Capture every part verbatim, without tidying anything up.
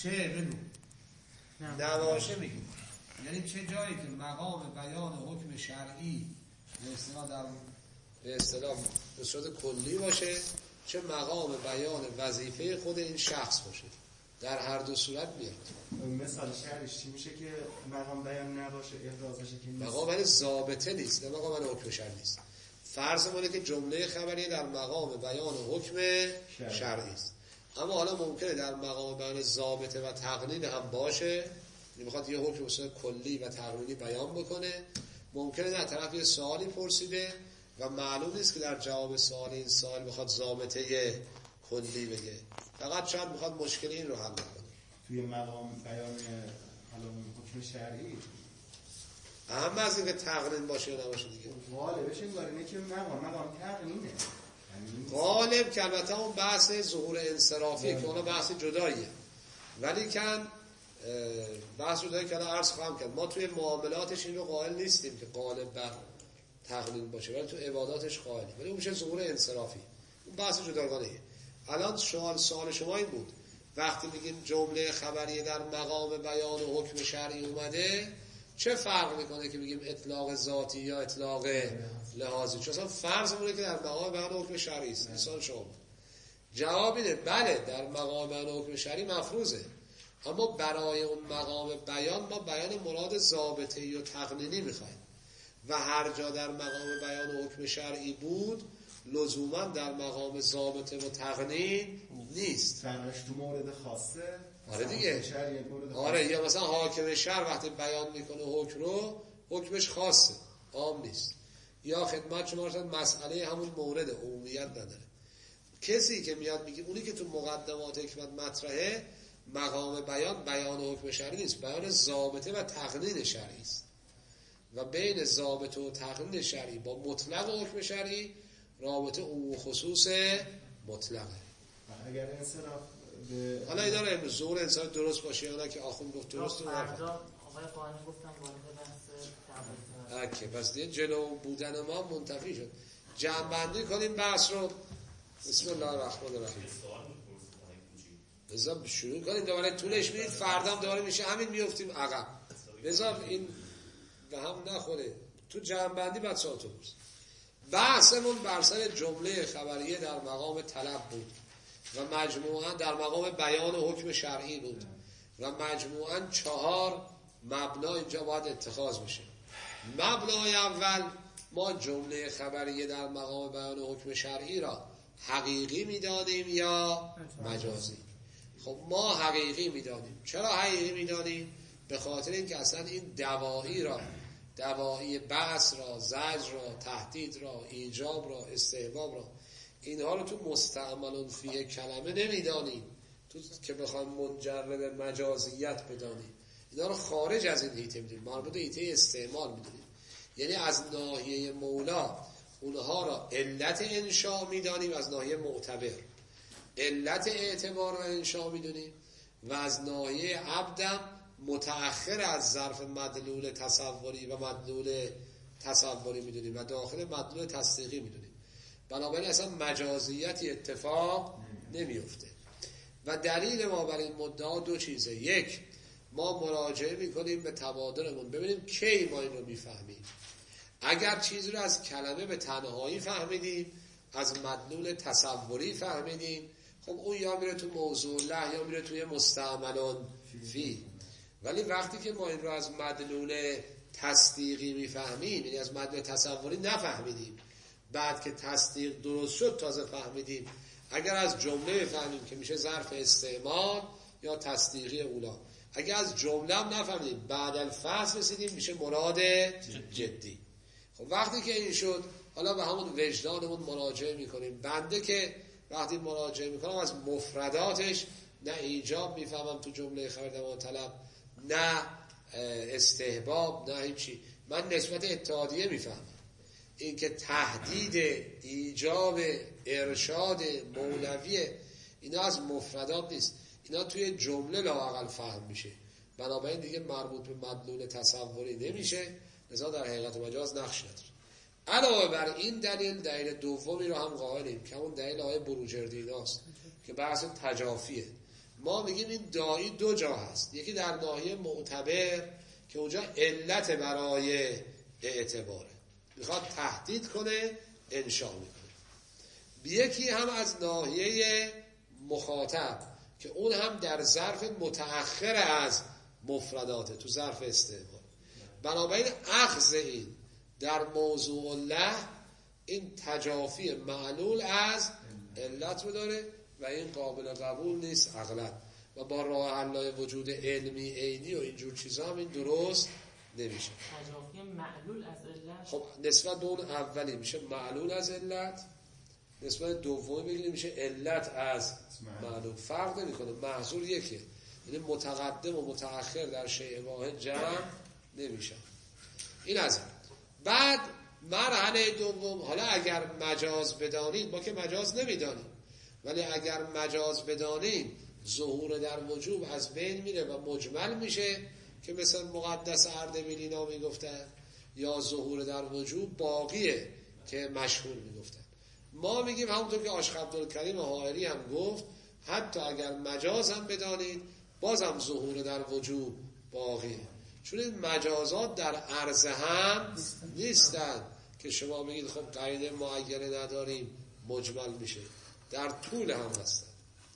چه بگو نباشه میگیم، یعنی چه جایی که مقام بیان حکم شرعی به اصطلاح در به اصطلاح به صورت کلی باشه، چه مقام بیان وظیفه خود این شخص باشه، در هر دو صورت میاد. مثال شرعیش چی میشه که مقام بیان نباشه، ابراز بشه که مقام بیان ضابطه نیست، نه مقام بیان حکم شرعی نیست. فرض مونه که جمله خبری در مقام بیان حکم شرعی است، اما حالا ممکنه در مقام بیان ضابطه و تقنین هم باشه، میخواد یه حکم اصلا کلی و تقنینی بیان بکنه. ممکنه در طرف یه سوالی پرسیده و معلوم نیست که در جواب سوال این سوال میخواد ضابطه کلی بگه، فقط شاید میخواد مشکل این رو حل کنه. توی مقام بیان حالا حکم شرعی اهم از اینکه تقنین باشه یا نباشه دیگه. غالبش اینه که مقام مقام تقنینه. غالب که البته اون بحث ظهور انصرافیه که اون بحث جداییه، ولی کن بحث جدایی که الان عرض خواهم کرد، ما توی معاملاتش این رو قائل نیستیم که غالب بر تقنین باشه، ولی تو عباداتش قائلیم، ولی اون میشه ظهور انصرافی، اون بحث جداگانه‌ایه. الان سوال سوال شما این بود، وقتی میگیم جمله خبریه در مقام بیان و حکم شرعی اومده، چه فرق میکنه که بگیم اطلاق ذاتی یا اطلاق لحاظی؟ چون اصلا فرض مونه که در مقام بیان و حکم شرعی است. مثال شما جواب اینه بله در مقام بیان و حکم شرعی مفروضه، اما برای اون مقام بیان ما بیان مراد ضابطه‌ای و تقنینی میخوایم و هر جا در مقام بیان و حکم شرعی بود لزوما در مقام ضابطه و تقنین نیست. فرقش تو مورد خاصه. آره دیگه. آره، یا مثلا حاکم شرع وقتی بیان میکنه حکم رو، حکمش خاصه، عام نیست. یا خدمت شما رسید مسئله همون مورد عمومیت نداره. کسی که میاد میگه اونی که تو مقدمات حکمت مطرحه مقام بیان بیان و حکم شرعی نیست، بیان ضابطه و تقنین شرعی است و بین ضابطه و تقنین شرعی با مطلق حکم شرعی رابطه عموم خصوص مطلقه. اگر انصراف به حالا اینا رو امروز ظهور انصراف درست باشه یا نه که آخوند گفت درست و فردا آقای قانون گفتم وارد بحث تعبیر اوکی، پس دیگه جلو بودن ما منتفی شد. جمع‌بندی کنیم بحث رو. بسم الله الرحمن الرحیم. بذار شروع کنیم، دوباره طولش میدید، فردا هم دوباره میشه همین، میافتیم عقب. بذار این به هم نخوره. تو جمع‌بندی بعد ساعتو برس. بحثمون بر سر جمله خبریه در مقام طلب بود و مجموعاً در مقام بیان و حکم شرعی بود و مجموعاً چهار مبنا اینجا باید اتخاذ بشه. مبنای اول، ما جمله خبریه در مقام بیان و حکم شرعی را حقیقی میدانیم یا مجازی؟ خب ما حقیقی میدانیم. چرا حقیقی میدانیم؟ به خاطر اینکه اصلا این دوایی را، دوایی بحث را، زجر را، تهدید را، ایجاب را، استحباب را، اینها رو تو مستعمل فی کلمه نمیدانیم، تو که بخوایم منجرد مجازیت بدانیم، اینا رو خارج از این حیطه میدونیم، مربوط حیطه استعمال میدونیم. یعنی از ناحیه مولا اونها را علت انشاء میدانیم، از ناحیه معتبر علت اعتبار و انشاء میدونیم و از ناحیه عبدم متأخر از ظرف مدلول تصوری و مدلول تصوری میدونیم و داخل مدلول تصدیقی میدونیم. بنابراین اصلا مجازیتی اتفاق نمیفته و دلیل ما بر این مدعا دو چیزه. یک، ما مراجعه میکنیم به تبادلمون ببینیم کی ما این رو میفهمیم. اگر چیزی رو از کلمه به تنهایی فهمیدیم، از مدلول تصوری فهمیدیم، خب اون یا میره تو موضوع له یا میره توی مستعملون فی. ولی وقتی که ما این رو از مدلول تصدیقی میفهمیم، یعنی از مدلول تصوری نفهمیدیم، بعد که تصدیق درست شد تازه فهمیدیم، اگر از جمله بفهمیم که میشه ظرف استعمال یا تصدیقی اولا، اگر از جمله هم نفهمیدیم بعد الفصل رسیدیم میشه مراد جدی. خب وقتی که این شد، حالا به همون وجدانمون مراجعه میکنیم. بنده که وقتی مراجعه میکنم از مفرداتش نه ایجاب میفهمم تو جمله خبر در طلب، نه استحباب، نه هیچی، من نسبت اتحادیه میفهمم. این که تهدید، ایجاب، ارشاد، مولویه، اینا از مفردات نیست، اینا توی جمله لااقل فهم میشه. بنابراین دیگه مربوط به مدلول تصوری نمیشه، لذا در حقیقت مجاز نقش نداره. علاوه بر این دلیل، دلیل دومی رو هم قائلیم که همون دلیل آیه بروجردی ایناست که بحث تجافیه. ما میگیم این داعی دو جا هست، یکی در ناحیه معتبر که اونجا علت برای اعتباره، میخواد تهدید کنه انشا میکنه. یکی هم از ناحیه مخاطب که اون هم در ظرف متأخر از مفرداته، تو ظرف استعمال. بنابراین اخذ این در موضوع الله این تجافی معلول از علت رو داره و این قابل قبول نیست عقلا، و با راه حل‌های وجود علمی عینی و اینجور چیزا هم این درست نمیشه. تجافی معلول از علت، خب نسبت به اون اولی میشه معلول از علت، نسبت دومی بگیریم میشه علت از معلول. فرق نمیکنه، محصول یکیه، یعنی متقدم و متأخر در شیء واحد جمع نمیشه. این از این. بعد مرحله دوم، حالا اگر مجاز بدانید، ما که مجاز نمیدانیم، ولی اگر مجاز بدانیم ظهور در وجوب از بین میره و مجمل میشه که مثل مقدس اردبیلی نا میگفتن، یا ظهور در وجوب باقیه که مشهور میگفتن. ما میگیم همونطور که عاشق عبدالکریم حائری هم گفت، حتی اگر مجاز هم بدانید بازم ظهور در وجوب باقیه، چون این مجازات در عرض هم نیستن که شما بگید خب قاعده معینه نداریم مجمل میشه، در طول هم هستن.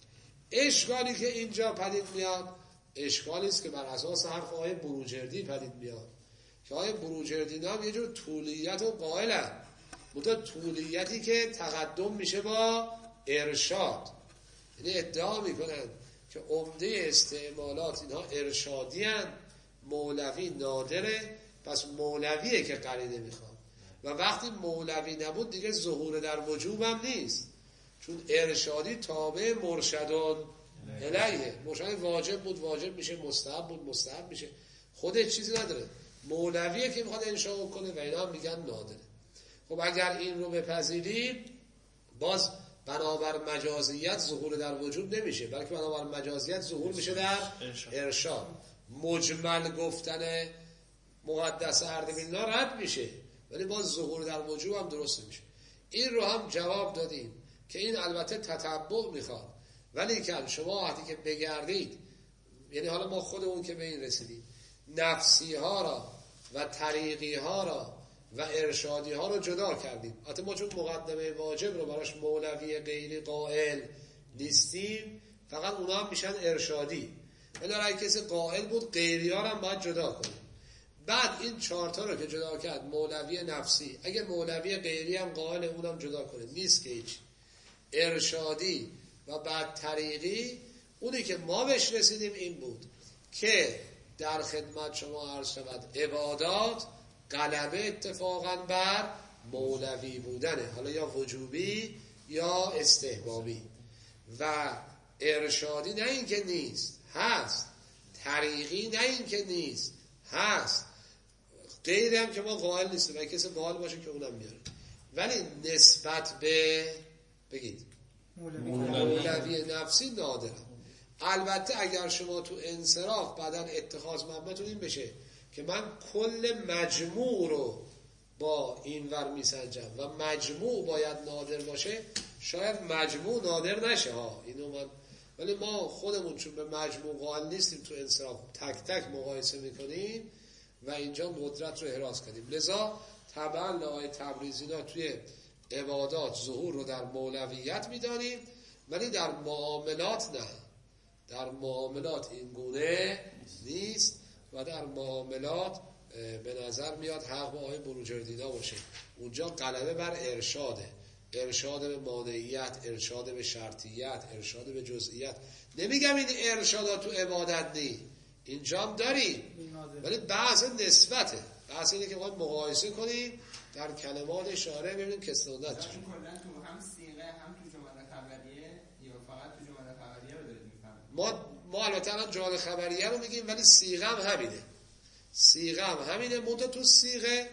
اشکالی که اینجا پدید میاد اشکالی است که بر اساس حرف آقای بروجردی پدید میاد که آقای بروجردی نام یه جور طولیت و قائلن، متا طولیتی که تقدم میشه با ارشاد، یعنی ادعا میکنن که عمده استعمالات اینها ارشادی هن، مولوی نادره، پس مولویه که قرینه میخواد، و وقتی مولوی نبود دیگه ظهور در وجوب هم نیست، چون ارشادی تابع مرشدون الیه، مرشد واجب بود واجب میشه، مستحب بود مستحب میشه، خودش چیزی نداره، مولویه که میخواد انشاء کنه و اینا هم میگن نادره. خب اگر این رو بپذیریم باز بنابر مجازیت ظهور در وجوب نمیشه، بلکه بنابر مجازیت ظهور میشه در ارشاد. مجمل گفتن مقدس اردبیلی رد میشه، ولی باز ظهور در وجوب هم درست میشه. این رو هم جواب دادیم که این البته تتبع میخواد، ولی که شما وقتی که بگردید، یعنی حالا ما خودمون که به این رسیدیم، نفسی ها را و طریقی ها را و ارشادی ها رو جدا کردیم. حتی ما چون مقدمه واجب رو براش مولوی غیری قائل نیستیم، فقط اونا هم میشن ارشادی، ولی اگه کسی قائل بود غیری ها هم باید جدا کنیم. بعد این چهارتا رو که جدا کرد، مولوی نفسی، اگه مولوی غیری هم قائل اونم جدا کنه، نیست که هیچ. ارشادی و بعد طریقی، اونی که ما بهش رسیدیم این بود که در خدمت شما عرض شود عبادات غلبه اتفاقا بر مولوی بودنه، حالا یا وجوبی یا استحبابی، و ارشادی نه این که نیست، هست. طریقی نه این که نیست، هست. غیری هم که ما قائل نیستیم، و کسی قائل باشه که اونم میاره، ولی نسبت به بگید مولوی نفسی نادره. البته اگر شما تو انصراف بعدن اتخاذ مبناتون این بشه که من کل مجموع رو با این ور میسنجم و مجموع باید نادر باشه، شاید مجموع نادر نشه ها، اینو من، ولی ما خودمون چون به مجموع قائل نیستیم تو انصراف تک تک مقایسه میکنیم و اینجا قدرت رو احراز کردیم. لذا طبعا لای تبریزینا توی عبادات ظهور رو در مولویت میدانیم، ولی در معاملات نه، در معاملات این گونه نیست و در معاملات به نظر میاد حق با آقای بروجردینا باشه، اونجا غلبه بر ارشاده، ارشاد به مانعیت، ارشاد به شرطیت، ارشاد به جزئیت. نمیگم این ارشادات تو عبادت نی، اینجا هم داریم، ولی بحث نسبته، بحث اینه که باید مقایسه کنیم در کلمات شارع ببینیم که استنادت چیه. کلا تو هم صیغه هم تو جمله خبریه یا فقط تو جمله خبریه رو دارید میفهمید؟ ما ما البته الان جمله خبریه رو میگیم، ولی صیغه هم همینه، صیغه هم همینه. منتها تو صیغه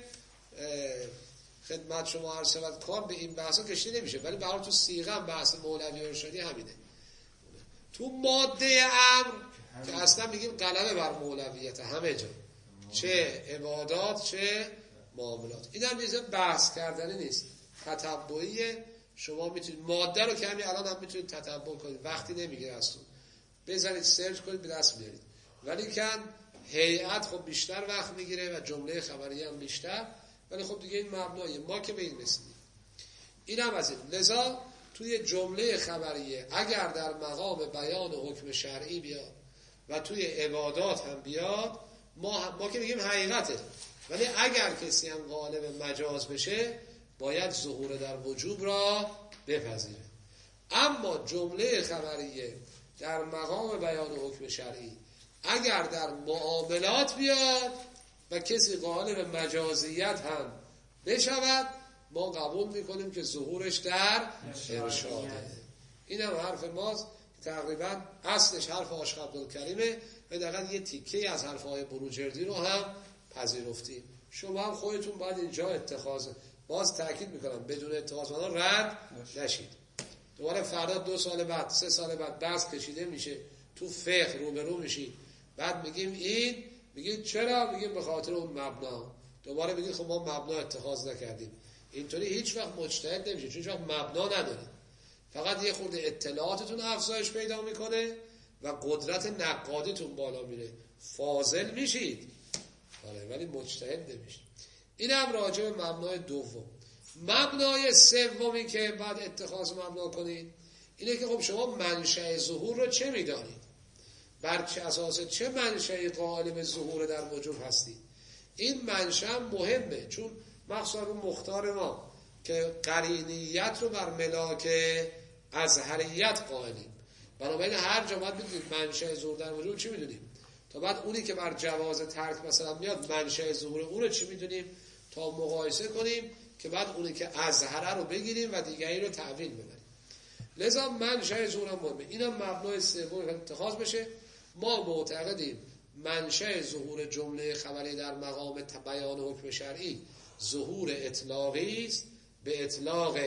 خدمت شما عرض شود کار به این بحثا کشیده نمیشه، ولی برای تو صیغه هم بحث مولوی ارشادی همینه. تو ماده امر که اصلا میگیم غلبه بر مولویت همه جا، چه عبادات چه معاملات. این هم یه بحث کردنی نیست، تتبعیه. شما میتونید ماده رو که همین الان هم میتونید تتبع کنید، وقتی نمیگیره از تو. بذارید سرچ کنید به دست بیارید. ولی کن هیئت خب بیشتر وقت میگیره و جمله خبریه هم بیشتر، ولی خب دیگه این مبنایه ما که به این رسیدیم. این هم از این. لذا توی جمله خبریه اگر در مقام بیان حکم شرعی بیاد و توی عبادات هم بیاد، ما, ما که میگیم حقیقته، ولی اگر کسی هم غالب مجاز بشه باید ظهور در وجوب را بپذیره. اما جمله خبریه در مقام بیان حکم شرعی اگر در معاملات بیاد و کسی غالب مجازیت هم بشود، ما قبول میکنیم که ظهورش در ارشاده. این هم حرف ماست که تقریبا اصلش حرف عاشق عبدالکریمه و دقیقا یه تیکه از حرفهای بروجردی رو هم پذیرفتیم. شما هم خودتون باید اینجا اتخاذ، باز تاکید میکنم بدون اتخاذ منو رد نشید. دوباره فردا دو سال بعد سه سال بعد بحث کشیده میشه تو فقه روبرو میشید، بعد میگیم این، میگید چرا؟ میگیم به خاطر اون مبنا. دوباره میگید خب ما مبنا اتخاذ نکردیم. اینطوری هیچ وقت مجتهد نمیشه، چون هیچ وقت مبنا ندارید. فقط یه خورده اطلاعاتتون افزایش پیدا میکنه و قدرت نقادیتون بالا میره، فاضل میشید. آره، ولی مجتهد نمیشید. این هم راجع به مبنای دوم. مبنای سومی که بعد اتخاذ مبنا کنید اینه که خب شما منشأ ظهور رو چه میدانید؟ بر چه اساس چه منشأ غالب ظهور در وجوب هستید؟ این منشأ مهمه، چون مخصوصا رو مختار ما که قرینیت رو بر ملاک ازهریت قائلیم، بنابراین هر جا باید بدونید منشأ ظهور در وجوب چی میدونیم، تا بعد اونی که بر جواز ترک مثلا میاد منشأ ظهور اون رو چی میدونیم، تا مقایسه کنیم که بعد اونی که ازهره رو بگیریم و دیگری رو تعویل ببریم. لذا منشأ ظهور هم مهمه. اینم مبنای سوم اتخاذ بشه. ما معتقدیم منشأ ظهور جمله خبری در مقام بیان حکم شرعی ظهور اطلاقی است به اطلاق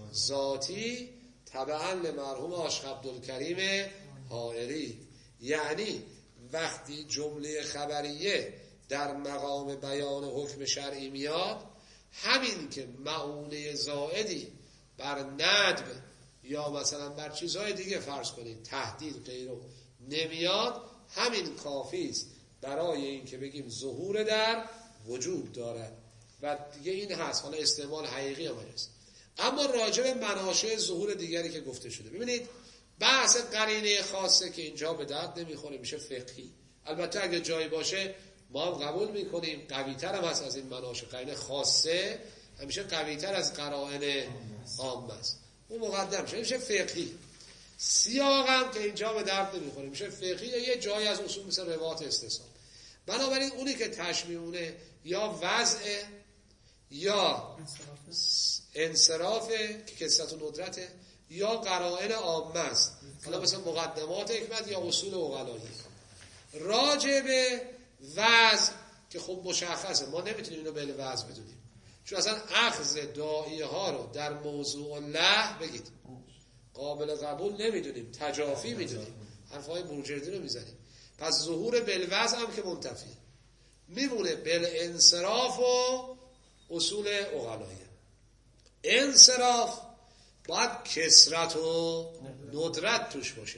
ذاتی تبعا لمرحوم عاشق عبدالکریم حائری. یعنی وقتی جمله خبریه در مقام بیان حکم شرعی میاد، همین که معونه زائدی بر ندب یا مثلا بر چیزهای دیگه فرض کنید تهدید غیره نمیاد، همین کافی است برای این که بگیم ظهور در وجوب دارد و دیگه این هست. حالا استعمال حقیقی هم هست. اما راجع به مناشأ ظهور دیگری که گفته شده، ببینید بحث قرینه خاصه که اینجا به درد نمیخوره، میشه فقهی. البته اگه جایی باشه ما هم قبول میکنیم، قویتر هم هست از این مناشأ. قرینه خاصه همیشه قویتر از قرائن عامه است، اون مقدم میشه، میشه فقهی. سیاق هم که اینجا به درد نمیخوره، میشه فقهی یا یه جایی از اصول مثل روات استثناء. بنابراین اونی که تشمیعونه یا وضع یا انصرافه که کثرت و ندرته یا قرائن عامه است، حالا مثلا مقدمات حکمت یا اصول عقلایی. راجع به وضع که خب مشخصه، ما نمیتونیم اینو به وضع بدونیم، چون اصلا اخذ داعیه ها رو در موضوع الله بگید قابل قبول نمیدونیم، تجافی میدونیم، حرفای بروجردی رو میزنیم. پس ظهور بالوضع هم که منتفیه، میمونه بالانصراف و اصول عقلایی. انصراف باید کثرت و ندرت توش باشه.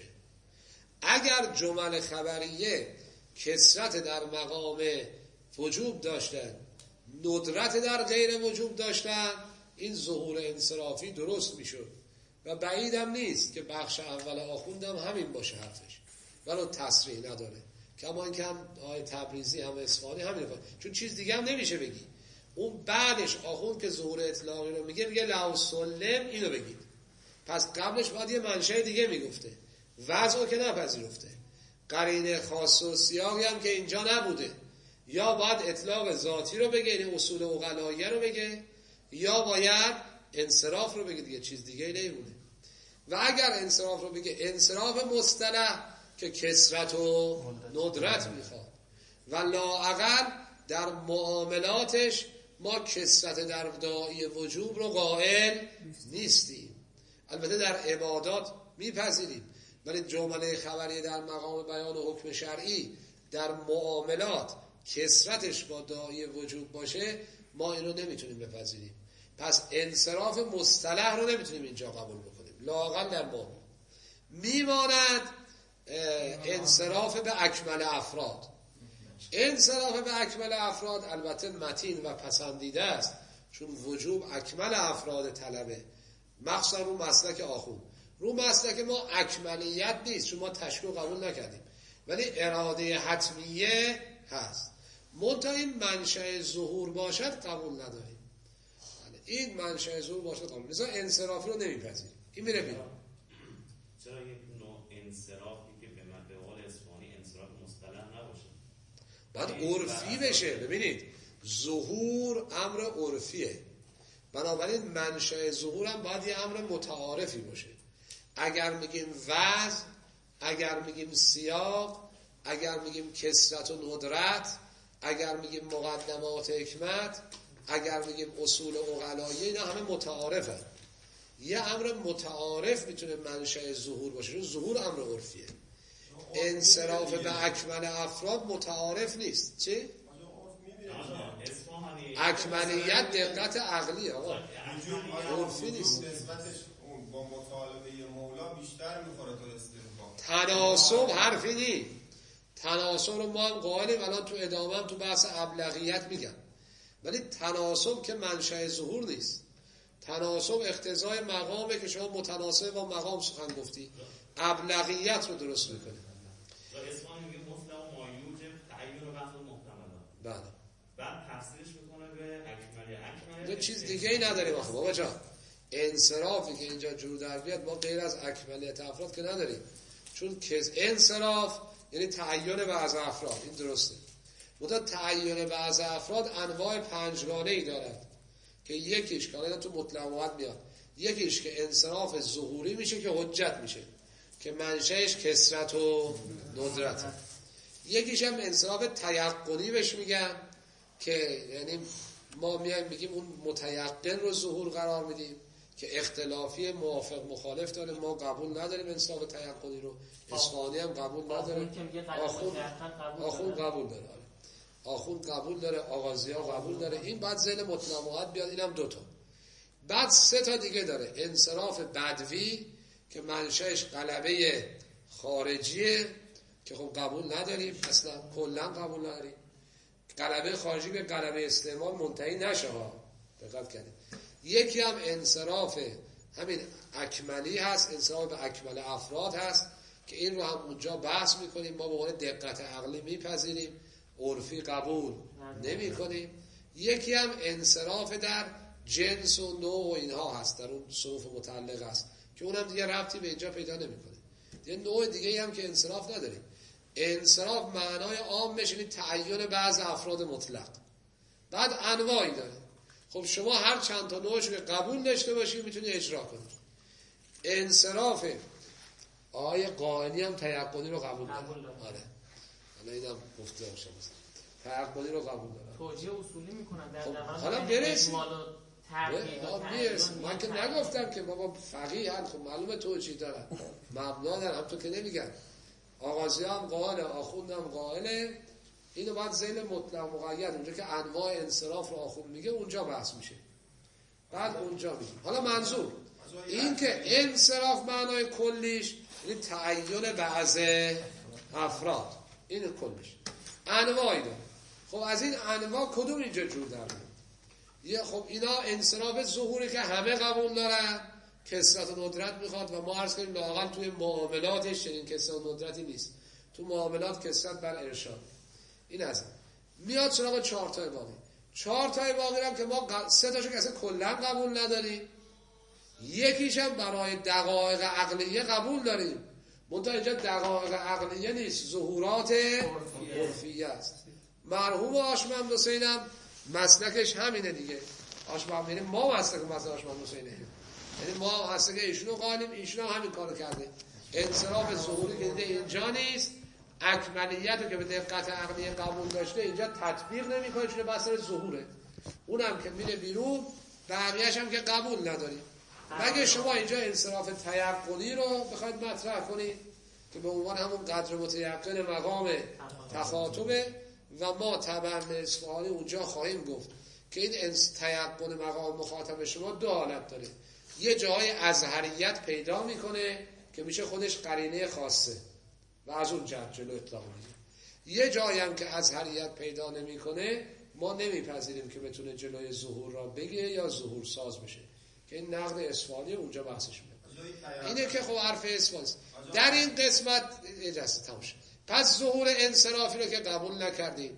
اگر جمل خبریه کثرت در مقام وجوب داشتن، ندرت در غیر وجوب داشتن، این ظهور انصرافی درست میشد و بعیدم نیست که بخش اول آخوندم همین باشه حرفش، ولو تصریح نداره. کما اینکه هم آیه تبریزی هم اصفهانی همین کنه، چون چیز دیگه هم نمیشه بگی. اون بعدش آخوند که ظهور اطلاقی رو میگه، میگه لو سلم اینو بگید. پس قبلش باید یه منشأ دیگه میگفته، وضع که نپذیرفته، قرینه خاص و سیاقی هم که اینجا نبوده، یا باید اطلاق ذاتی رو بگه، یعنی اصول عقلایی رو بگه، یا باید انصراف رو بگه، دیگه چیز دیگه نمیمونه. و اگر انصراف رو بگه، انصراف مصطلح که کثرت و ندرت میخواد و لااقل در معاملاتش ما کثرت در داعی وجوب رو قائل نیستیم. البته در عبادات میپذیریم، ولی جمله خبری در مقام بیان حکم شرعی در معاملات کثرتش با داعی وجوب باشه، ما اینو نمیتونیم بپذیریم. پس انصراف مصطلح رو نمیتونیم اینجا قبول بکنیم، لااقل در معاملات. میماند انصراف به اکمل افراد. انصراف به اکمل افراد البته متین و پسندیده است، چون وجوب اکمل افراد طلبه، مخصوصا رو مسلک آخوند. رو مسلک ما اکملیت نیست، چون ما تشبیه قبول نکردیم، ولی اراده حتمیه هست. منتها این منشأ ظهور باشد قبول نداریم. این منشأ ظهور باشد قبول، لذا انصرافی رو نمیپذیریم. این میره بیرون. چرا یک نوع انصرافی که به من به قول اصفهانی انصراف مصطلح نباشه، بعد عرفی بشه؟ ببینید ظهور امر عرفیه، بنابراین منشأ ظهور هم باید یه امر متعارفی باشه. اگر میگیم وضع، اگر میگیم سیاق، اگر میگیم کثرت و ندرت، اگر میگیم مقدمات حکمت، اگر میگیم اصول عقلاییه، اینا همه متعارفه. یه امر متعارف میتونه منشأ ظهور باشه، چون ظهور امر عرفیه. انصراف به اکمل افراد متعارف نیست. چی؟ اکملیت دقت عقلیه آقا، عرفی نیست. با مطالبه مولا بیشتر میخوره تا استنباط. تناسب حرفی نی. تناسب رو ما هم قائلیم، الان تو ادامه هم تو بحث ابلغیت میگم، ولی تناسب که منشأ ظهور نیست. تناسب اقتضای مقامه که شما متناسب با مقام سخن گفتی، ابلغیت رو درست میکنه. و اسمان میگه مطلق مایوج تعیین و بحث محتملات. بله. بعد تفسیرش میکنه به اکمالی. اکمالی یه چیز دیگه ای نداریم آخه بابا جان. انصرافی که اینجا جور در بیاد ما غیر از اکملیت افراد که نداریم، چون انصراف یعنی تعیین بعض افراد، این درسته. منتها تعیین بعض افراد انواع پنجگانه ای دارد که یکیش که الان تو مطلقات میاد، یکیش که انصراف ظهوری میشه که حجت میشه که منشأش کثرت و ندرت، یکیش هم انصراف تیقنی بهش میگن که یعنی ما میایم میگیم اون متیقن رو ظهور قرار میدیم که اختلافی موافق مخالف داره، ما قبول نداریم انصراف تیقنی رو. اصفهانی هم قبول نداره، آخوند آخوند قبول داره، آخوند قبول داره، آغازی ها قبول داره. این بعد ذیل مطلقات بیاد، اینم دوتا. بعد سه تا دیگه داره، انصراف بدوی که منشأش غلبه خارجیه که خب قبول نداریم، اصلا کلا قبول نداریم. غلبه خارجی به غلبه استعمال منتهی نشه ها، دقت کنید. یکی هم انصراف همین اکملی هست، انصراف به اکمل افراد هست که این رو هم اونجا بحث میکنیم، ما به عنوان دقت عقلی میپذیریم، عرفی قبول نمی کنیم. یکی هم انصراف در جنس و نوع و اینها هست، در اون صنوف متعلق هست که اونم دیگه ربطی به اینجا پیدا نمیکنه. یه نوع دیگه هم که انصراف نداریم. انصراف معنای عامش یعنی تعیین بعض افراد مطلق، بعد انواعی داره. خب شما هر چند تا نوعش که قبول داشته باشی میتونی اجرا کنی. انصراف آیه قائنی هم تیقنی رو قبول داره. آره حالا اینم گفته باشه، تیقنی رو قبول داره. توجیه اصولی میکنن در خب دقیقاً حالا برسیم. برسیم. من که نگفتم که بابا فقیه هم، خب معلومه توجیه دارن، مبنا دارن، هم تو که نمیگن. آغازی هم قائله، آخوند هم قائله. اینو باید ذیل مطلق مقید، اونجا که انواع انصراف رو آخوند میگه اونجا بحث میشه، بعد اونجا میگه. حالا منظور این که انصراف معنای کلیش یعنی تعیین بعض افراد، این کلیش انواعی داره. خب از این انواع کدوم اینجا جور در میاد؟ یه خب اینا انصراف ظهوری که همه قبول دارن، کثرت و ندرت میخواد و ما عرض کنیم لااقل توی معاملاتش چنین کثرت و ندرتی نیست. تو معاملات کثرت بر ارشاد. این از میاد سراغ چهار تای باقی. چهار تای باقی هم که ما سه تاشو که اصلا کلا قبول نداریم، یکیش هم برای دقایق عقلیه قبول داریم. منتها اینجا دقایق عقلیه نیست، ظهورات عرفیه است. مرحوم آشمند حسین هم مسلکش همینه دیگه. آشمند یعنی ما مسلک مسلک آشمند حسینه، یعنی ما مسلک ایشونو قائلیم، ایشون هم همین کارو کرده. انصراف ظهوری که دیده اینجا نیست، اکملیت رو که به دقت عقلیه قبول داشته اینجا تطبیق نمیکنه، چون بحث ظهوره. اونم که میره بیرون، بقیه‌اش هم که قبول نداریم. مگه شما اینجا انصراف تیقنی رو بخواید مطرح کنید که به عنوان همون قدر متیقن مقام تخاطبه و ما طبعا اصفهانی اونجا خواهیم گفت که این تیقن مقام مخاطب شما دو حالت داره. یه جای ازهریت پیدا میکنه که میشه خودش قرینه خاصه، و از اون جهت جلو اطلاق میگیره. یه جایی هم که ازهریت پیدا نمیکنه ما نمیپذیریم که بتونه جلوی ظهور را بگه یا ظهور ساز بشه، که این نقد اصفهانی اونجا بحثش میکنه. اینه که خب حرف اصفهانی در این قسمت اجازه تمام شد. پس ظهور انصرافی رو که قبول نکردیم،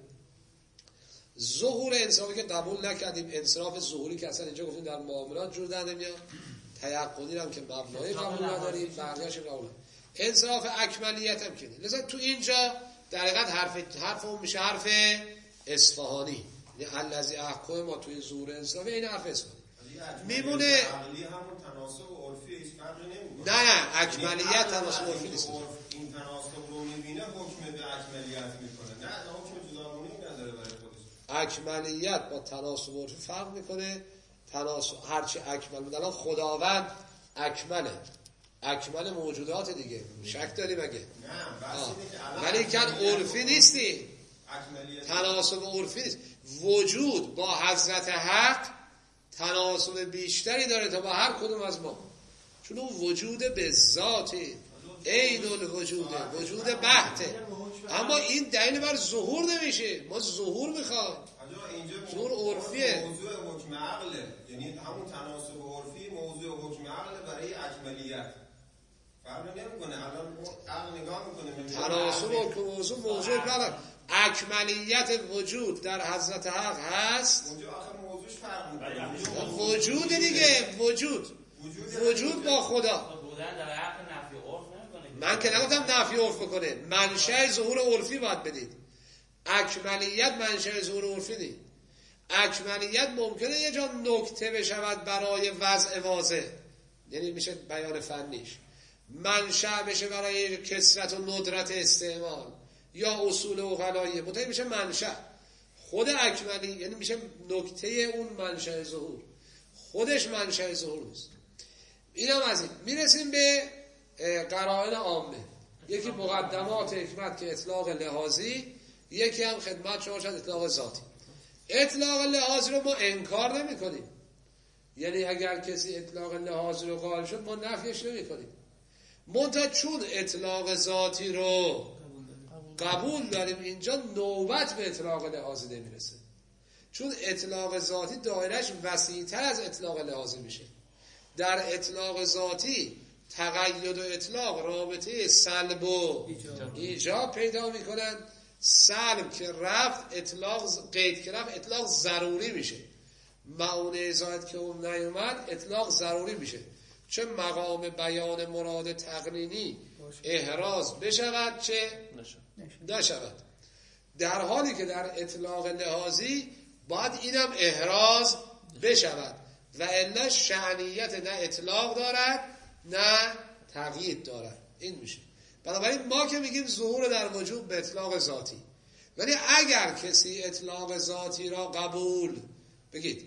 ظهور انصرافی که قبول نکردیم، انصراف ظهوری که اصلا اینجا گفتیم در معاملات جور در نمیاد، تیقنی هم که مبنای قبول نداریم، بقیه‌اش قبول. انصراف اکملیت هم که لذا تو اینجا در حقیقت حرف حرف اون میشه حرف اصفهانی، یعنی الذی احکم ما توی ظهور انصرافی این حرف اصفهانی میمونه. عقلی همون تناسب عرفی هیچ فرقی نمیکنه. نه نه اکملیت تناسب عرفی نیست. این تناسب رو میبینه حکم به اکملیت میکنه، نه حکم جداگانه‌ای نداره برای خودش. اکملیت با تناسب عرفی فرق میکنه. تناسب هرچی اکمل بود، الان خداوند اکمله، اکمل موجودات دیگه، شک داری مگه؟ نه بس اینه که ولی کن عرفی نیستی، تناسب عرفی نیست. وجود با حضرت حق تناسب بیشتری داره تا با هر کدوم از ما، چون اون وجود به ذاتی عین الوجوده، وجود بحته. اما این دلیل بر ظهور نمیشه، ما ظهور میخوایم. ظهور عرفیه، موضوع حکم عقله، یعنی همون تناسب عرفی موضوع حکم عقله برای اکملیت. فرق نمیکنه. الان عقل نگاه میکنه تناسب حکم موضوع موضوع بلد اکملیت وجود در حضرت حق هست. اونجا آخر موضوعش فرق میکنه. وجود دیگه، وجود وجود با خدا. بودن در حق نفی عرف نمیکنه. من که نگفتم نفی عرف بکنه، منشأ ظهور عرفی باید بدید. اکملیت منشأ ظهور عرفی نیست. اکملیت ممکنه یه جا نکته بشود برای وضع واضح، یعنی میشه بیان فنیش. منشأ بشه برای کثرت و ندرت استعمال یا اصول عقلاییه، متوجه میشه منشأ. خود اکملی یعنی میشه نکته اون منشأ ظهور، خودش منشأ ظهور نیست. اینم از این میرسیم به قرائن عامه. یکی مقدمات حکمت که اطلاق لحاظی، یکی هم خدمت شما شد اطلاق ذاتی. اطلاق لحاظی رو ما انکار نمی کنیم، یعنی اگر کسی اطلاق لحاظی رو قائل شد ما نفیش نمی کنیم، منتها چون اطلاق ذاتی رو قبول داریم اینجا نوبت به اطلاق لحاظی نمیرسه، چون اطلاق ذاتی دایرش وسیع‌تر از اطلاق لحاظی میشه. در اطلاق ذاتی تقید و اطلاق رابطه سلب و ایجاب پیدا میکنن. سلب که رفت اطلاق، قید که رفت اطلاق ضروری میشه. معونه زاید که اون نیومد اطلاق ضروری میشه، چه مقام بیان مراد تقنینی احراز بشود چه نشود. در حالی که در اطلاق لحاظی باید اینم احراز بشود و الا شأنیت نه اطلاق دارد نه تقیید دارد. این میشه. بنابراین ما که میگیم ظهور در وجود به اطلاق ذاتی، ولی اگر کسی اطلاق ذاتی را قبول بگید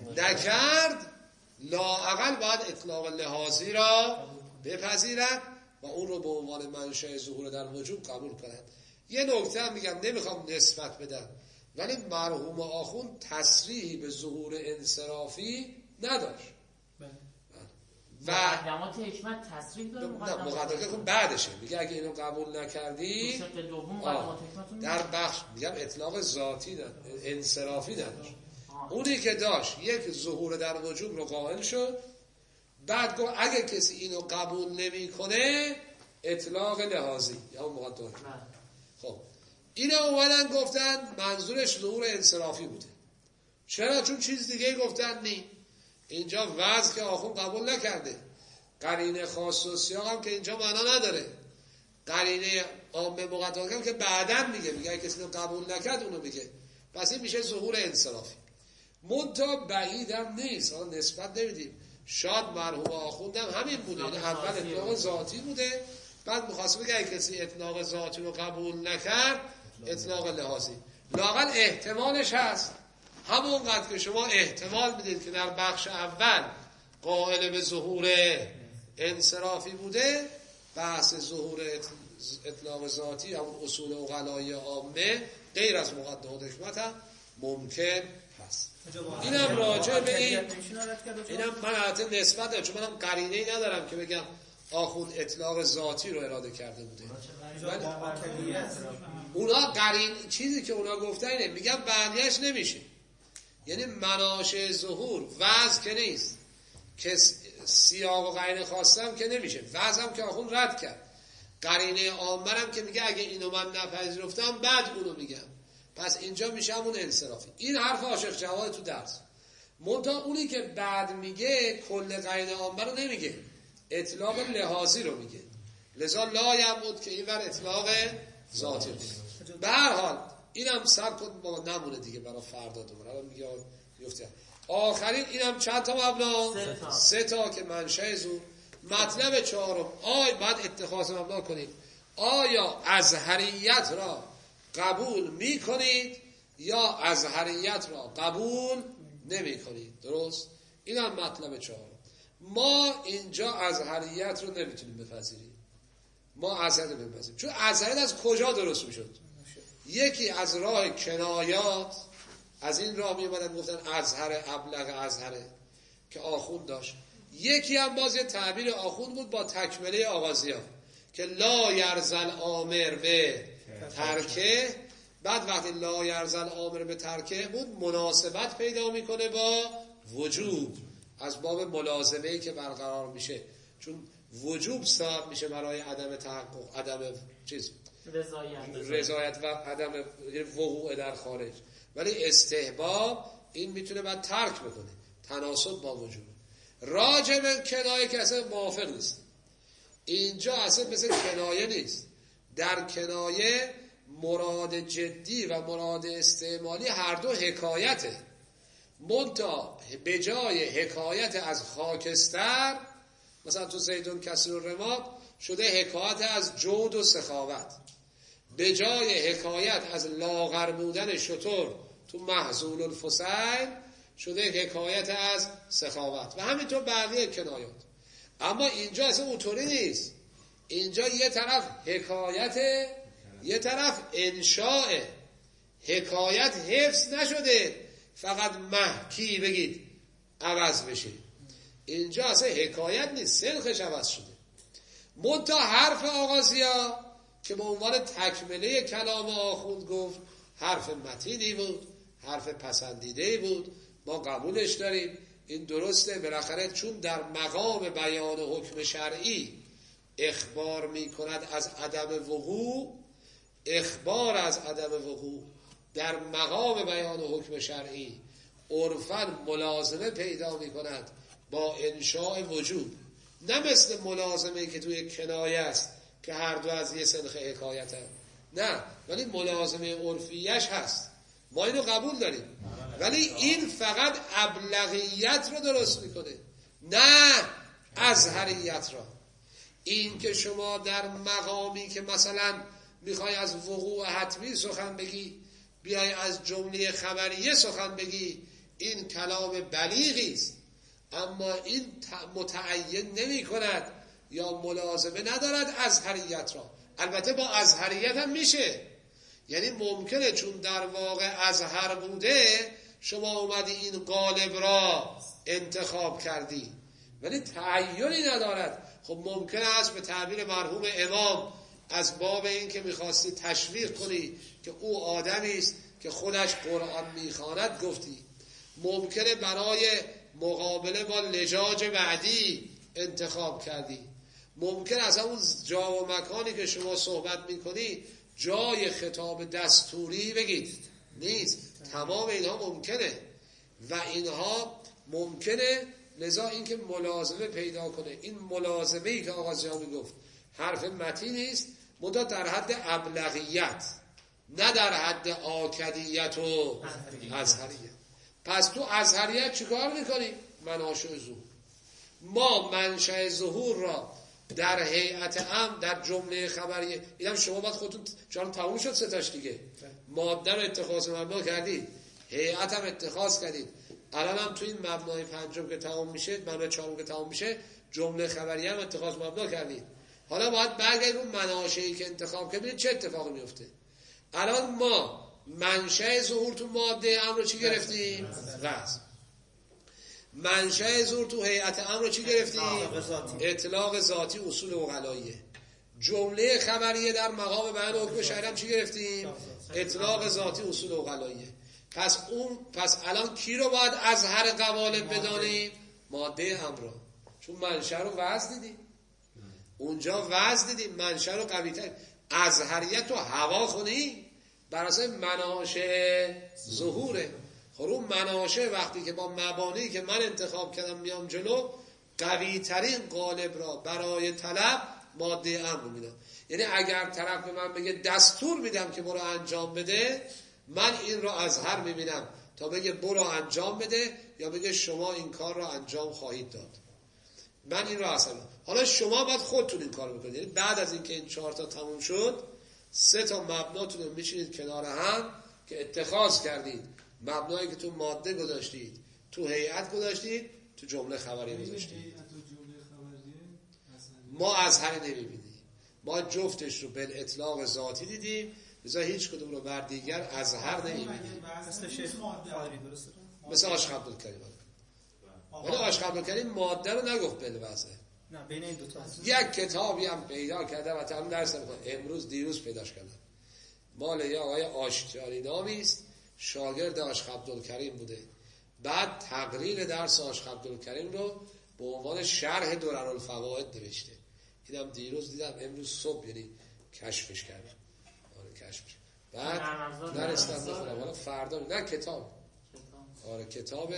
نکرد، لااقل باید اطلاق لحاظی را بپذیرد و اون رو به عنوان منشأ ظهور در وجود قبول کند. یه نکته هم میگم، نمیخوام نسبت بدم، ولی مرحوم آخوند تصریحی به ظهور انصرافی نداشت. و مقدمات حکمت تصریح داره. مقدمات حکمت بعدشه، میگه اگه اینو قبول نکردی در بخش میگم اطلاق ذاتی داشت، انصرافی نداشت. اونی که داشت یک ظهور در وجود رو قائل شد، بعد گفت اگه کسی اینو قبول نمیکنه اطلاق لحاظی یا مقدمه. خب اینا اومدن گفتن منظورش ظهور انصرافی بوده. چرا؟ چون چیز دیگه گفتن نی. اینجا وضع که آخون قبول نکرده، قرینه خاص و سیاق هم که اینجا معنا نداره، قرینه عامه مقدمه هم که بعدن میگه، میگه کسی رو قبول نکرد اونو میگه، پس این میشه ظهور انصرافی. منتها بعید هم نیست، حالا نسبت نمیدیم، شاید مرحوم آخوندم همین بوده، یعنی اول اطلاق ذاتی بوده، بعد مخواست بگه اگه کسی اطلاق ذاتی رو قبول نکرد اطلاق لحاظی. لااقل احتمالش هست، همونقدر که شما احتمال میدید که در بخش اول قائل به ظهور انصرافی بوده، بحث ظهور اطلاق ذاتی همون اصول عقلایی عامه غیر از مقدمات حکمت هم ممکن هست. اینم راجع به این، اینم من حتی نسبت دارم، چون منم قرینه‌ای ندارم که بگم آخوند اطلاق ذاتی رو اراده کرده بوده. ولی آکدیت اونا قرین چیزی که اونا گفتن اینه، میگن بقیهش نمیشه. یعنی مناشه ظهور وضع که نیست، که سیاق و قرینه خواستم که نمیشه، وضع هم که آخوند رد کرد، قرینه عامرم که میگه اگه اینو من نپذیرفتم بعد اونو میگم، پس اینجا میشه همون انصرافی. این حرف عاشق جواد تو درس. منتها اونی که بعد میگه کل قرینه عامر رو نمیگه، اطلاق لحاظی رو میگه، لذا لا یعبد که این ور اطلاق ذاتی رو میگه. به هر حال اینم سر کن با نمونه دیگه برای فردا دوباره. الان میگه میفته آخرین اینم چند تا مبنا؟ سه تا, سه تا که منشأ زور. مطلب چهارم، آیا بعد اتخاذ مبنا کنید، آیا ازهریت را قبول میکنید یا ازهریت را قبول نمی کنید. درست؟ این هم مطلب چهارم. ما اینجا ازهریت رو نمیتونیم بپذیریم. ما ازهریت رو بپذیریم چون ازهریت از کجا درست میشد؟ یکی از راه کنایات، از این راه میومدن گفتن ازهر ابلغ ازهره که آخوند داشت. یکی هم باز یه تعبیر آخوند بود با تکمله آغازیان که لا یرزل آمر به ترکه. بعد وقتی لا یرزل آمر به ترکه بود مناسبت پیدا میکنه با وجوب، از باب ملازمه‌ای که برقرار میشه، چون وجوب سبب میشه برای عدم تحقق، عدم چیز رضایت رضایت و عدم وقوع در خارج. ولی استحباب این میتونه بعد ترک بکنه، تناسب با وجوب. راجع به کنایه که اصلا موافق نیست. اینجا اصلا مثل کنایه نیست. در کنایه مراد جدی و مراد استعمالی هر دو حکایته. منتها به جای حکایت از خاکستر، مثلا تو زیدون کسر الرماد شده حکایت از جود و سخاوت. به جای حکایت از لاغر بودن شتر تو محزول الفصیل شده حکایت از سخاوت و همینطور بقیه کنایات. اما اینجا اصلا اونطوری نیست. اینجا یه طرف حکایت، یه طرف انشاء. حکایت حفظ نشده فقط محکی بگید عوض بشه. اینجا اصلا حکایت نیست، سنخش عوض شده. منتها حرف آغازیا که به عنوان تکمله کلام آخوند گفت حرف متینی بود، حرف پسندیده بود، ما قبولش داریم، این درسته. بالاخره چون در مقام بیان حکم شرعی اخبار می کند از عدم وقوع، اخبار از عدم وقوع در مقام بیان حکم شرعی عرفاً ملازمه پیدا می کند با انشاء وجوب، نه مثل ملازمه که توی کنایه است که هر دو از یه سنخ حکایت هم. نه، ولی ملازمه عرفیش هست، ما اینو قبول داریم. ولی این فقط ابلغیت رو درست میکنه، نه ازهریت را. این که شما در مقامی که مثلا میخوای از وقوع حتمی سخن بگی، بیای از جمله خبریه سخن بگی، این کلام بلیغی است، اما این متعین نمی کند یا ملازمه ندارد ازهریت را. البته با ازهریت هم میشه، یعنی ممکنه چون در واقع ازهر بوده شما اومدی این قالب را انتخاب کردی، ولی تعیینی ندارد. خب ممکنه است به تعبیر مرحوم امام از باب این که میخواستی تشویق کنی که او آدمی است که خودش قرآن میخواند گفتی، ممکنه برای مقابله با لجاج بعدی انتخاب کردی، ممکن از اون جا و مکانی که شما صحبت میکنی جای خطاب دستوری بگید نیست. تمام اینها ممکنه و اینها ممکنه، لذا این که ملازمه پیدا کنه، این ملازمه‌ای که آقا زیامی گفت حرف متین نیست، منتها در حد ابلغیت، نه در حد آکدیت و ازهریت. پس تو ازهریت چیکار میکنیم؟ مناشأ ظهور. ما منشأ ظهور را در هیئت ام در جمله خبریه، اینم شما باید خودتون چون تموم شد ستاش دیگه، ماده رو اتخاذ مبنا کردید، هیئت هم اتخاذ کردید، الان هم تو این مبنای پنجم که تمام میشه، مبنای چهارم که تمام میشه، جمله خبریه هم اتخاذ مبنا کردید. حالا باید برگردید اون مناشئی که انتخاب کردید چه اتفاقی میفته. الان ما منشأ ظهور تو ماده ام رو چی گرفتیم؟ وضع. منشأ زور تو هیئت امر رو چی گرفتیم؟ اطلاق ذاتی اصول عقلاییه. جمله خبریه در مقام بیان حکم شرعی هم چی گرفتیم؟ اطلاق ذاتی اصول عقلاییه. پس اون پس الان کی رو باید از هر قوالب بدانیم؟ ماده امر رو. چون منشأ رو وضع دیدیم، اونجا وضع دیدیم، منشأ رو قوی تر. ازهریت رو هوا خونی بر اساس مناشأ ظهوره. خب اون مناشأ وقتی که با مبانی که من انتخاب کردم میام جلو، قوی ترین قالب را برای طلب ماده امر میدم. یعنی اگر طرف به من بگه دستور میدم که برو انجام بده، من این را ازهر میبینم تا بگه برو انجام بده یا بگه شما این کار را انجام خواهید داد. من این را اصلا حالا شما باید خودتون این کار بکنید. یعنی بعد از اینکه این چهار تا تموم شد، سه تا مبناتون رو میچینید کنار هم که اتخاذ کردید، مبنایی که تو ماده گذاشتید، تو هیئت گذاشتید، تو جمله خبری گذاشتید. ما ازهر نمیبینیم، ما جفتش رو به اطلاق ذاتی دیدیم، لذا هیچ کدوم رو بر دیگر ازهر نمیبینیم. مثل شیخ خادری درسته؟ مثل عاشق عبدالکریم. ولی عاشق عبدالکریم ماده رو نگفت بالوضع. نه بین این دو تا یک کتابی هم پیدا کردم و تمام درس می‌خونم، امروز دیروز پیداش کردم، مال یه آقای آشتیاری نامی است، شاگرد عاشق عبدالکریم بوده. بعد تقریر درس عاشق عبدالکریم رو به عنوان شرح دررالفوائد نوشته. اینم دیروز دیدم، امروز صبح یعنی کشفش کردم. آره کشفش. بعد نرستم بخونم، حالا فردا نه کتاب. آره کتاب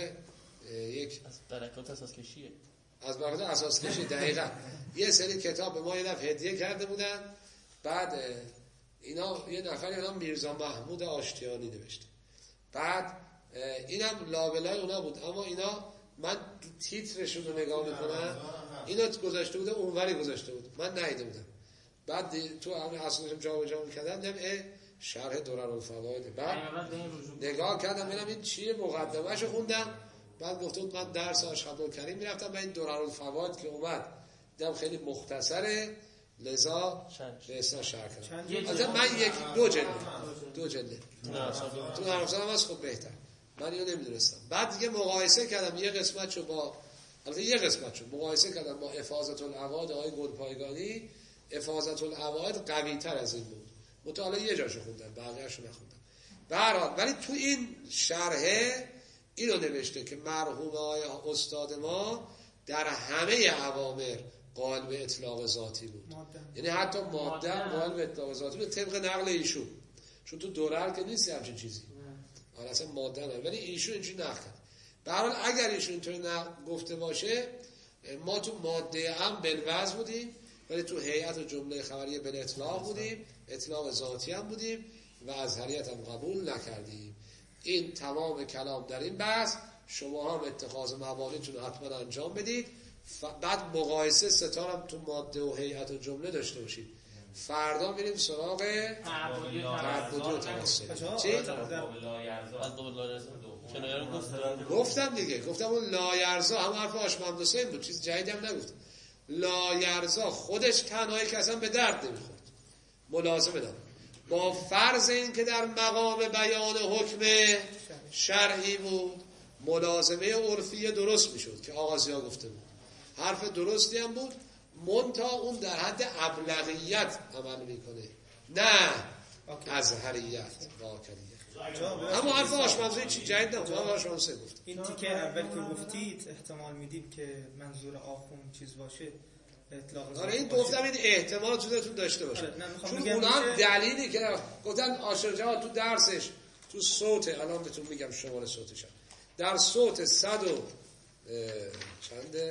یک از برکات اساس کشیه. از برکات اساس کشی دقیقاً. یه سری کتاب به ما یه دفعه هدیه کرده بودن، بعد اینا یه نفر اینا میرزا محمود آشتیانی نوشته. بعد اینم لابلای اونا بود، اما اینا من تیترشون رو نگاه میکنم، اینا گذاشته بوده اونوری گذاشته بود، من ندیده بودم. بعد تو همین اصلشم جا و جا میکردم دیدم اه شرح دررالفوائد. بعد نگاه کردم ببینم این چیه، مقدمه‌شو خوندم. بعد گفته بود من درس عاشق عبدالکریم میرفتم، من این دررالفوائد که اومد دیدم خیلی مختصره، لذا به اصلا شرح کردم. البته من یک دو جلد دو جلد تو نرفتم هم از خود بهتر، من اینو نمیدونستم. بعد دیگه مقایسه کردم یه قسمتشو با البته یه قسمتشو مقایسه کردم با افاضة العواد آقای گلپایگانی. افاضة العواد قوی تر از این بود، مطالعه یه جاشو خوندم بقیه‌اشو نخوندم. به هر حال ولی تو این شرحه اینو نوشته که مرحوم آقای استاد ما در همه اوامر قائل به اطلاق ذاتی بود، یعنی حتی ماده قائل به اطلاق ذاتی بود طبق نقل ایشون، چون تو دورر که نیست همچین چیزی. آره اصلا ماده نه، ولی ایشون اینجوری نقل کرد. به هر حال اگر ایشون اینطوری گفته باشه، ما تو ماده هم بالوضع بودیم، ولی تو هیئت و جمله خبریه بل اطلاق بودیم، اطلاق ذاتی هم بودیم و ازهریت هم قبول نکردیم. این تمام کلام در این بحث. شما هم اتخاذ مبانیتون رو حتما انجام بدید. بعد مقایسه ستارم تو ماده و هیئت و جمله داشته باشید. فردا میریم سراغ تعبدی و تمثلی. چی؟ گفتم دیگه، گفتم اون لایرزا هم حرف آشمند حسین بود، چیز جدیدی هم نگفتم. لایرزا خودش تنهایی که اصلا به درد نمیخورد، ملازمه دارم با فرض این که در مقام بیان حکم شرعی بود، ملازمه عرفی درست میشد که آغازیا گفته بود، حرف درستی هم بود، منتها اون در حد ابلغیت عمل میکنه، نه ازهریت واکلیت. اما حرف آشمانزوی چی جدید نبود، آشمانزوی گفت این تیکه اول که گفتید احتمال میدیم که منظور آخون چیز باشه، اطلاق. آره این گفتم این احتمال تو داشته باشه، چون اونا هم دلیلی که گفتن آشرجا تو درسش تو صوت، الان بهتون میگم شماره صوتش هم. در صوت صد و چنده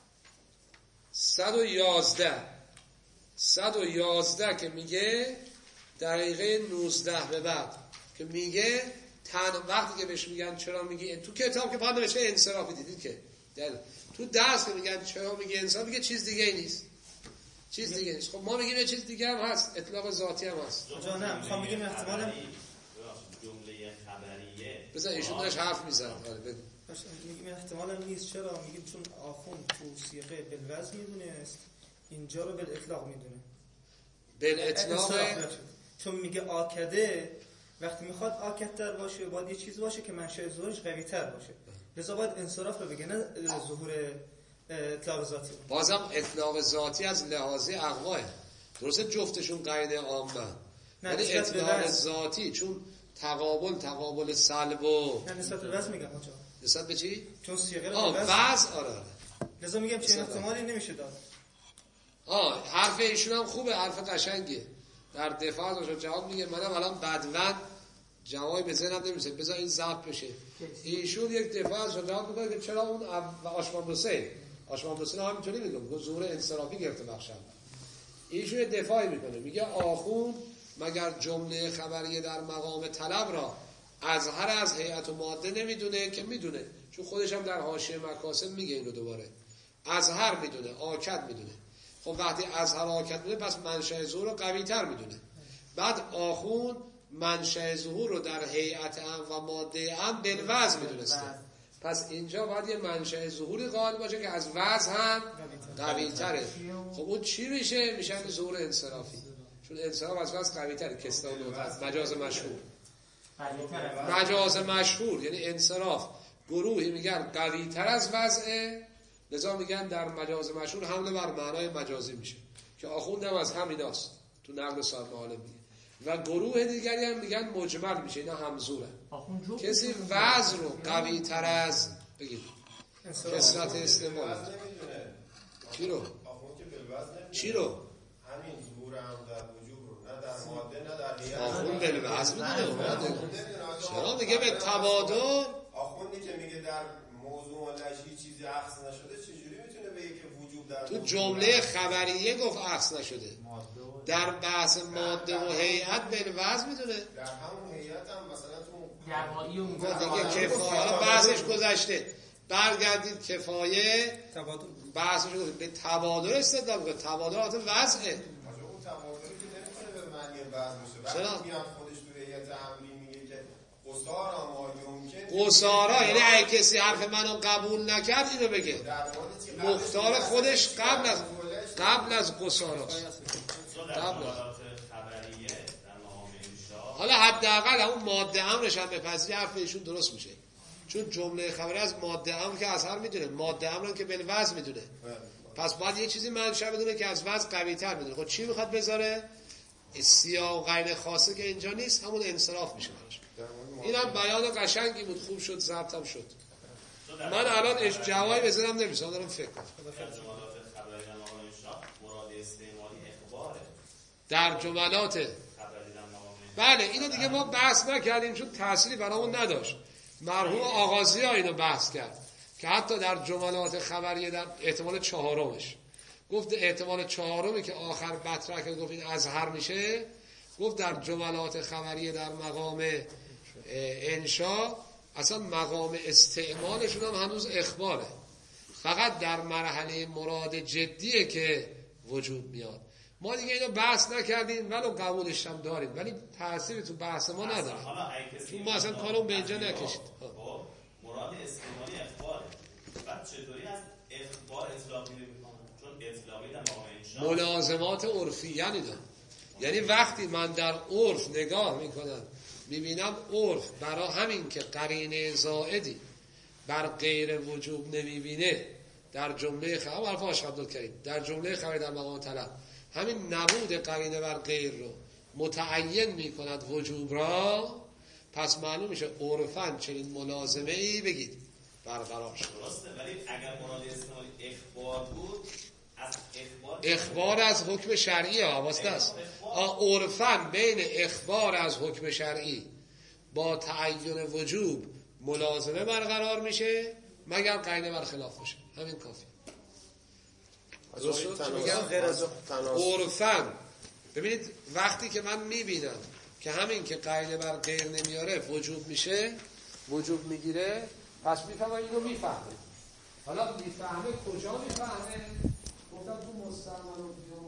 صد و یازده صد و یازده که میگه دقیقه نوزده به بعد که میگه تن وقتی که بهش میگن چرا میگی تو کتاب که بعد نوشته انصرافی دیدید که دل. تو درس که میگن چرا میگی انصراف، میگه چیز دیگه ای نیست، چیز دیگه نیست. خب ما میگیم یه چیز دیگه هم هست، اطلاق ذاتی هم هست. آجا نه میخوام بگیم احتمال جمله خبریه بذار ایشون داشت حرف میزد. آره بگو. میگیم احتمال هم نیست. چرا میگیم؟ چون آخون تو صیغه بالوضع میدونست، اینجا رو بالاطلاق میدونه. بالاطلاق چون میگه آکده، وقتی میخواد آکدتر باشه باید یه چیز باشه که منشأ ظهورش قوی تر باشه. لذا باید انصراف رو بگه، نه ظهور اطلاق ذاتی. بازم اطلاق ذاتی از لحاظ اقواه درسته جفتشون قاعده عامه، یعنی اطلاق ذاتی چون تقابل تقابل سلب و نه نسبت به وضع میگم آنجا. نسبت به چی؟ چون صیغه رو آه وضع. آره آره لذا میگم چه احتمالی نمیشه داد. آه حرف ایشون هم خوبه، حرف قشنگیه. در دفاع ازش جواب میگه منم الان بدون جوابی به ذهنم نمیرسه، بذار این ضبط بشه. ایشون یک دفاع ازش جواب میکنه که چرا اون آشمان حسین آشمان حسین هم اینطوری میگم که ظهور انصرافی گرفته بخشم. ایشون یه دفاعی میکنه، میگه آخوند مگر جمله خبریه در مقام طلب را اظهر از هیئت و ماده نمیدونه؟ که میدونه، چون خودش هم در حاشیه مکاسب میگه اینو دوباره اظهر میدونه، آکد میدونه. خب وقتی اظهر آکد میدونه پس منشأ ظهور رو قوی تر میدونه. بعد آخوند منشأ ظهور رو در هیئت ام و ماده ام بالوضع میدونسته، پس اینجا باید یه منشأ ظهوری قائل باشه که از وضع هم قوی تره. خب اون چی میشه؟ میشه ظهور انصرافی، چون انصراف از وضع قوی تره. کستا و مجاز مشهور، مجاز مشهور یعنی انصراف گروهی میگن قوی تر از وضعه، لذا میگن در مجاز مشهور حمله بر معنای مجازی میشه که آخوندم از همیناست تو نقل صاحب معالم میگه. و گروه دیگری هم میگن مجمل میشه، اینا همزورن. کسی وضع رو قوی تر از بگید کسرت استعمال چی رو؟ چی رو؟ همین ظهور هم در وجود رو نه در ماده نه در هیئت. آخوند بالوضع میدونه. چرا میگه به تبادل؟ آخوندی که میگه در موضوع ملشی چیزی اخذ نشده چجوری میتونه بگه که وجود در تو جمله خبریه گفت اخذ نشده، در بحث ماده و هیئت بالوضع میدونه. در همون هیئت هم مثلا تو گرمایی و دیگه کفایه حالا بحثش گذشته، برگردید کفایه تبادل بحثش گذشته به تبادل استدلال کنه. تبادل حالت وضعه. اون تبادلی که نمیتونه به معنی وضع باشه. چرا؟ وقتی میاد خودش تو هیئت امری میگه که قصارا ما یمکن قصارا یعنی اگه کسی حرف منو قبول نکرد اینو بگه. مختار خودش قبل از قبل از قصاراست. قبل حالا حداقل اون ماده امرش هم بپذیری حرف ایشون درست میشه، چون جمله خبری از ماده امر که اظهر میدونه، ماده امر که بالوضع میدونه، پس باید یه چیزی منشأ بدونه که از وضع قوی تر میدونه. خب چی میخواد بذاره؟ سیاق غیر خاصه که اینجا نیست، همون انصراف میشه براش. اینم بیان قشنگی بود، خوب شد، ضبطم شد. من الان اش جوابی بزنم نمیشه، دارم فکر کنم. در جملات بله اینو دیگه ما بحث نکردیم چون تأثیری برامون نداشت. مرحوم آغازی ها اینو بحث کرد که حتی در جملات خبریه در احتمال چهارمش گفت، احتمال چهارمی که آخر مطرح کرد گفت این اظهر میشه، گفت در جملات خبریه در مقام انشا اصلا مقام استعمالشون هم هنوز اخباره، فقط در مرحله مراد جدیه که وجود میاد. ما دیگه اینو بحث نکردیم ولو قبولش هم داریم، ولی تأثیری تو بحث ما نداره، چون ما اصلا کارو به اینجا نکشید. مراد استعمالی اخباره، بعد چطوری از اخبار اطلاقی میکنن؟ چون اطلاقی در مقام انشاء ملازمات عرفی یعنی دا. یعنی وقتی من در عرف نگاه میکنم میبینم عرف برای همین که قرینه زائدی بر غیر وجوب نمیبینه، در جمله خبر حرف آشق عبدالکریم در جمله خبر در مقام طلب همین نبود قرینه بر غیر رو متعین میکند وجوب را، پس معلوم میشه عرفاً چنین ملازمه ای بگید برقرار شد. درسته، ولی اگر مراد استعمالی اخبار بود از اخبار اخبار از حکم شرعی ها واسطه است. عرفاً بین اخبار از حکم شرعی با تعین وجوب ملازمه برقرار میشه مگر قرینه بر خلاف باشه، همین کافی. عرفاً ببینید وقتی که من میبینم که همین که قرینه بر غیر نمیاره وجوب میشه، وجوب میگیره، پس میفهمم اینو میفهمه. حالا میفهمه کجا میفهمه؟ گفتم تو مستعمل و